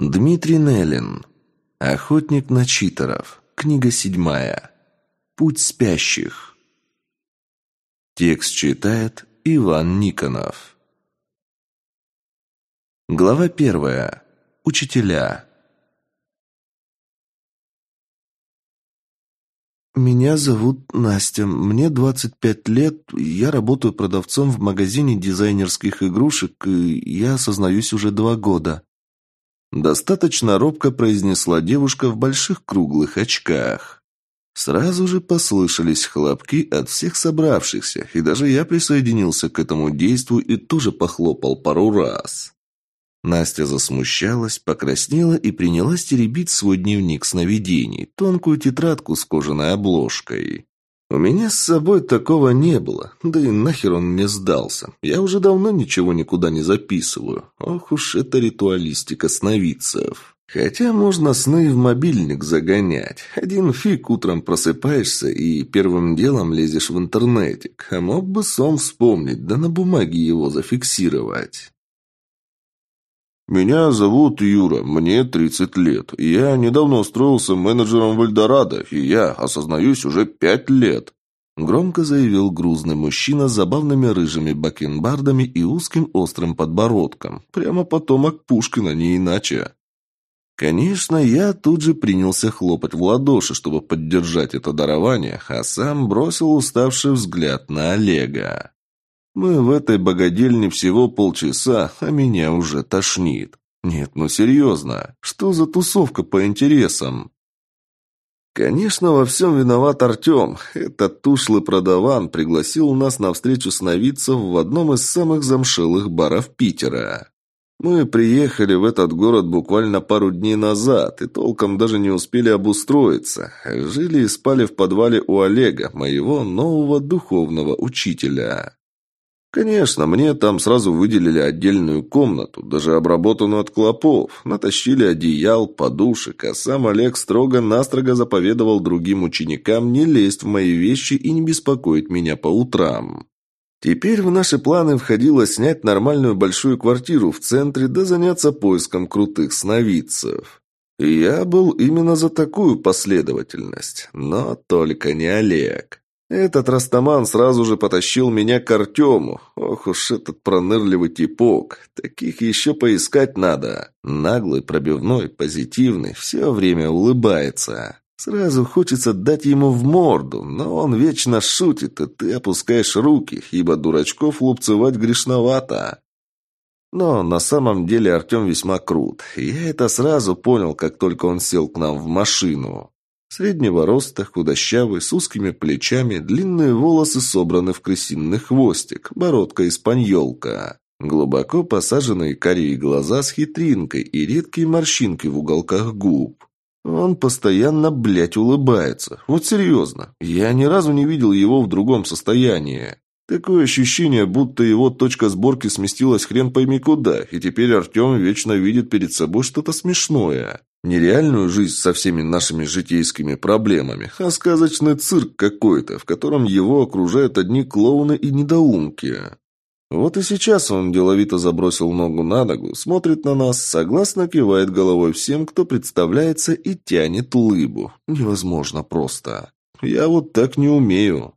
Дмитрий Неллин. Охотник на читеров. Книга 7. Путь спящих. Текст читает Иван Никонов. Глава 1. Учителя. Меня зовут Настя, мне 25 лет, я работаю продавцом в магазине дизайнерских игрушек, и я осознаюсь уже 2 года. Достаточно робко произнесла девушка в больших круглых очках. Сразу же послышались хлопки от всех собравшихся, и даже я присоединился к этому действию и тоже похлопал пару раз. Настя засмущалась, покраснела и принялась теребить свой дневник сновидений, тонкую тетрадку с кожаной обложкой. У меня с собой такого не было, да и нахер он мне сдался. Я уже давно ничего никуда не записываю. Ох уж эта ритуалистика сновидцев. Хотя можно сны в мобильник загонять. Один фиг утром просыпаешься и первым делом лезешь в интернетик. А мог бы сон вспомнить, да на бумаге его зафиксировать. «Меня зовут Юра, мне 30 лет. Я недавно устроился менеджером в Эльдорадо, и я осознаюсь уже 5 лет», — громко заявил грузный мужчина с забавными рыжими бакенбардами и узким острым подбородком. Прямо потомок Пушкина, не иначе. Конечно, я тут же принялся хлопать в ладоши, чтобы поддержать это дарование, а сам бросил уставший взгляд на Олега. Мы в этой богадельне всего полчаса, а меня уже тошнит. Нет, ну серьезно, что за тусовка по интересам? Конечно, во всем виноват Артем. Этот ушлый продаван пригласил нас на встречу сновидцев в одном из самых замшелых баров Питера. Мы приехали в этот город буквально пару дней назад и толком даже не успели обустроиться. Жили и спали в подвале у Олега, моего нового духовного учителя. Конечно, мне там сразу выделили отдельную комнату, даже обработанную от клопов, натащили одеял, подушек, а сам Олег строго-настрого заповедовал другим ученикам не лезть в мои вещи и не беспокоить меня по утрам. Теперь в наши планы входило снять нормальную большую квартиру в центре да заняться поиском крутых сновидцев. И я был именно за такую последовательность, но только не Олег. Этот растаман сразу же потащил меня к Артему. Ох уж этот пронырливый типок. Таких еще поискать надо. Наглый, пробивной, позитивный, все время улыбается. Сразу хочется дать ему в морду, но он вечно шутит, и ты опускаешь руки, ибо дурачков лупцевать грешновато. Но на самом деле Артем весьма крут. Я это сразу понял, как только он сел к нам в машину. Среднего роста, худощавый, с узкими плечами, длинные волосы собраны в крысиный хвостик, бородка испаньолка. Глубоко посаженные карие глаза с хитринкой и редкие морщинки в уголках губ. Он постоянно, улыбается. Вот серьезно, я ни разу не видел его в другом состоянии. Такое ощущение, будто его точка сборки сместилась хрен пойми куда, и теперь Артем вечно видит перед собой что-то смешное. Нереальную жизнь со всеми нашими житейскими проблемами, а сказочный цирк какой-то, в котором его окружают одни клоуны и недоумки. Вот и сейчас он деловито забросил ногу на ногу, смотрит на нас, согласно кивает головой всем, кто представляется, и тянет лыбу. Невозможно просто. Я вот так не умею.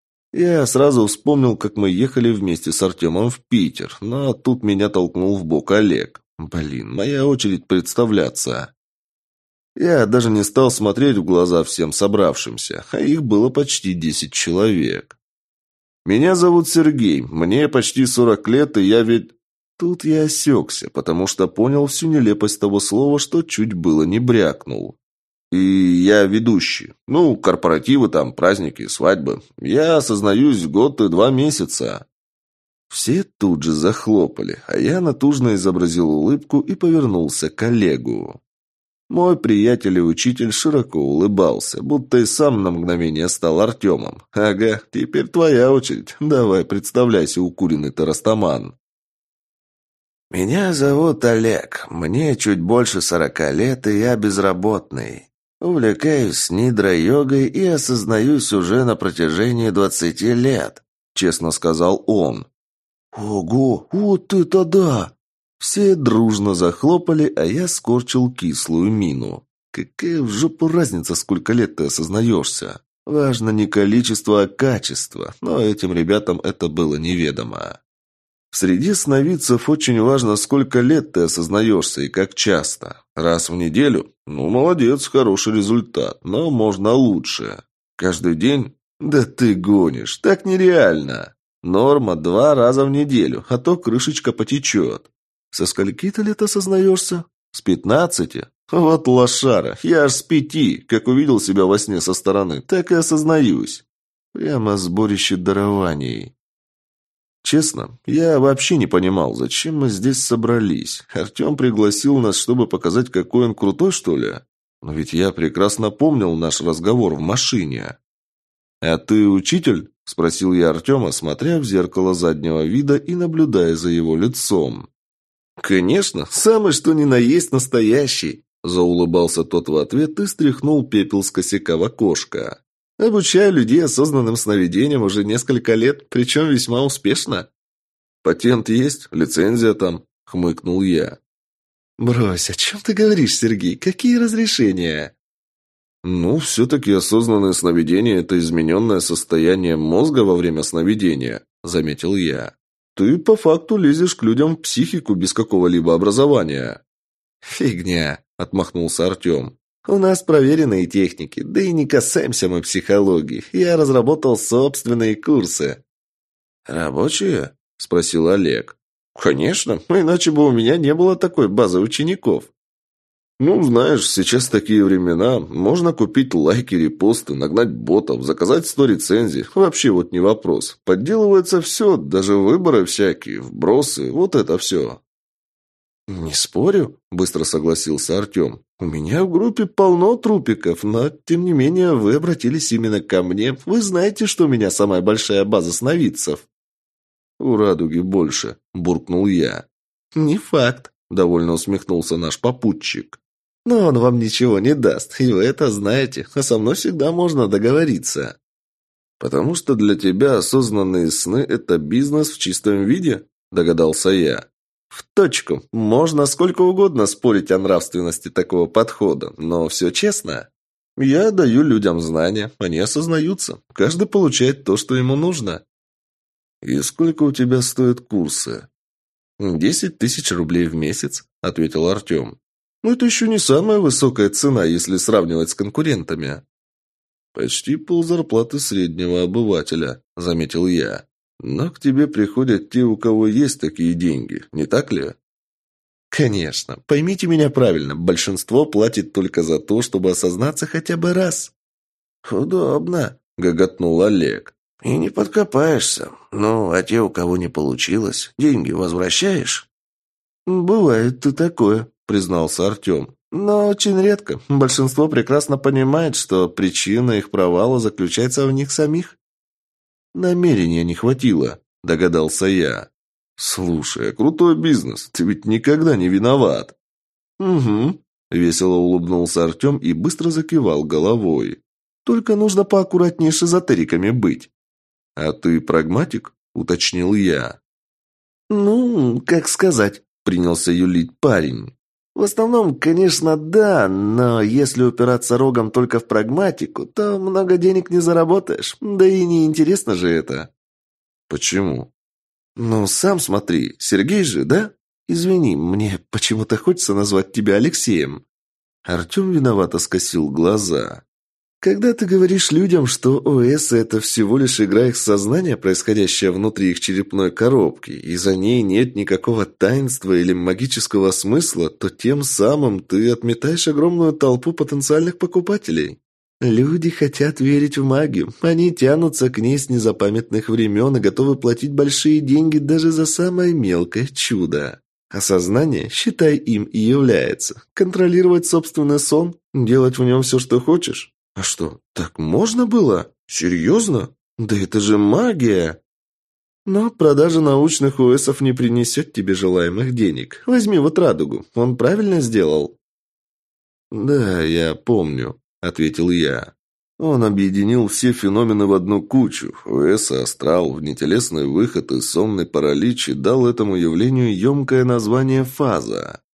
Я сразу вспомнил, как мы ехали вместе с Артемом в Питер, но тут меня толкнул в бок Олег. Блин, моя очередь представляться. Я даже не стал смотреть в глаза всем собравшимся, а их было почти 10 человек. «Меня зовут Сергей, мне почти 40 лет, и я ведь...» Тут я осекся, потому что понял всю нелепость того слова, что чуть было не брякнул. «И я ведущий. Ну, корпоративы там, праздники, свадьбы. Я осознаюсь год и 2 месяца». Все тут же захлопали, а я натужно изобразил улыбку и повернулся к Олегу. Мой приятель и учитель широко улыбался, будто и сам на мгновение стал Артемом. «Ага, теперь твоя очередь. Давай, представляйся, укуренный ты растаман». «Меня зовут Олег. Мне чуть больше 40 лет, и я безработный. Увлекаюсь нидра-йогой и осознаюсь уже на протяжении 20 лет», — честно сказал он. «Ого, вот это да!» Все дружно захлопали, а я скорчил кислую мину. Какая в жопу разница, сколько лет ты осознаешься? Важно не количество, а качество, но этим ребятам это было неведомо. В среде сновидцев очень важно, сколько лет ты осознаешься и как часто. Раз в неделю? Ну, молодец, хороший результат, но можно лучше. Каждый день? Да ты гонишь, так нереально. Норма 2 раза в неделю, а то крышечка потечет. Со скольки ты лет осознаешься? С 15? Вот лошара, я аж с 5, как увидел себя во сне со стороны, так и осознаюсь. Прямо сборище дарований. Честно, я вообще не понимал, зачем мы здесь собрались. Артем пригласил нас, чтобы показать, какой он крутой, что ли? Но ведь я прекрасно помнил наш разговор в машине. «А ты учитель?» – спросил я Артема, смотря в зеркало заднего вида и наблюдая за его лицом. «Конечно, самый что ни на есть настоящий», – заулыбался тот в ответ и стряхнул пепел с косяка в окошко. «Обучаю людей осознанным сновидениям уже несколько лет, причем весьма успешно». «Патент есть? Лицензия там?» – хмыкнул я. «Брось, о чем ты говоришь, Сергей? Какие разрешения?» «Ну, все-таки осознанное сновидение – это измененное состояние мозга во время сновидения», – заметил я. «Ты по факту лезешь к людям в психику без какого-либо образования». «Фигня», – отмахнулся Артем. «У нас проверенные техники, да и не касаемся мы психологии. Я разработал собственные курсы». «Рабочие?» – спросил Олег. «Конечно, иначе бы у меня не было такой базы учеников». «Ну, знаешь, сейчас такие времена. Можно купить лайки, репосты, нагнать ботов, заказать 100 рецензий. Вообще вот не вопрос. Подделывается все, даже выборы всякие, вбросы, вот это все». «Не спорю», – быстро согласился Артем. «У меня в группе полно трупиков, но, тем не менее, вы обратились именно ко мне. Вы знаете, что у меня самая большая база сновидцев». «У радуги больше», – буркнул я. «Не факт», – довольно усмехнулся наш попутчик. «Но он вам ничего не даст, и вы это знаете, а со мной всегда можно договориться». «Потому что для тебя осознанные сны – это бизнес в чистом виде?» – догадался я. «В точку. Можно сколько угодно спорить о нравственности такого подхода, но все честно. Я даю людям знания, они осознаются. Каждый получает то, что ему нужно». «И сколько у тебя стоят курсы?» 10 тысяч рублей в месяц», – ответил Артем. «Ну, это еще не самая высокая цена, если сравнивать с конкурентами». «Почти ползарплаты среднего обывателя», – заметил я. «Но к тебе приходят те, у кого есть такие деньги, не так ли?» «Конечно. Поймите меня правильно, большинство платит только за то, чтобы осознаться хотя бы раз». «Удобно», – гоготнул Олег. «И не подкопаешься. Ну, а те, у кого не получилось, деньги возвращаешь?» «Бывает и такое», – признался Артем. «Но очень редко. Большинство прекрасно понимает, что причина их провала заключается в них самих». «Намерения не хватило», – догадался я. «Слушай, крутой бизнес. Ты ведь никогда не виноват». «Угу», – весело улыбнулся Артем и быстро закивал головой. «Только нужно поаккуратнее с эзотериками быть». «А ты прагматик?» – уточнил я. «Ну, как сказать», – принялся юлить парень. «В основном, конечно, да, но если упираться рогом только в прагматику, то много денег не заработаешь, да и не интересно же это». «Почему?» «Ну, сам смотри, Сергей же, да? Извини, мне почему-то хочется назвать тебя Алексеем». Артем виновато скосил глаза. «Когда ты говоришь людям, что ОС – это всего лишь игра их сознания, происходящая внутри их черепной коробки, и за ней нет никакого таинства или магического смысла, то тем самым ты отметаешь огромную толпу потенциальных покупателей. Люди хотят верить в магию, они тянутся к ней с незапамятных времен и готовы платить большие деньги даже за самое мелкое чудо. Осознание, считай, им и является. Контролировать собственный сон, делать в нем все, что хочешь. А что, так можно было? Серьезно? Да это же магия! Но продажа научных ОСов не принесет тебе желаемых денег. Возьми вот Радугу, он правильно сделал?» «Да, я помню», — ответил я. Он объединил все феномены в одну кучу. ОС, астрал, внетелесный выход и сонный паралич и дал этому явлению емкое название «фаза».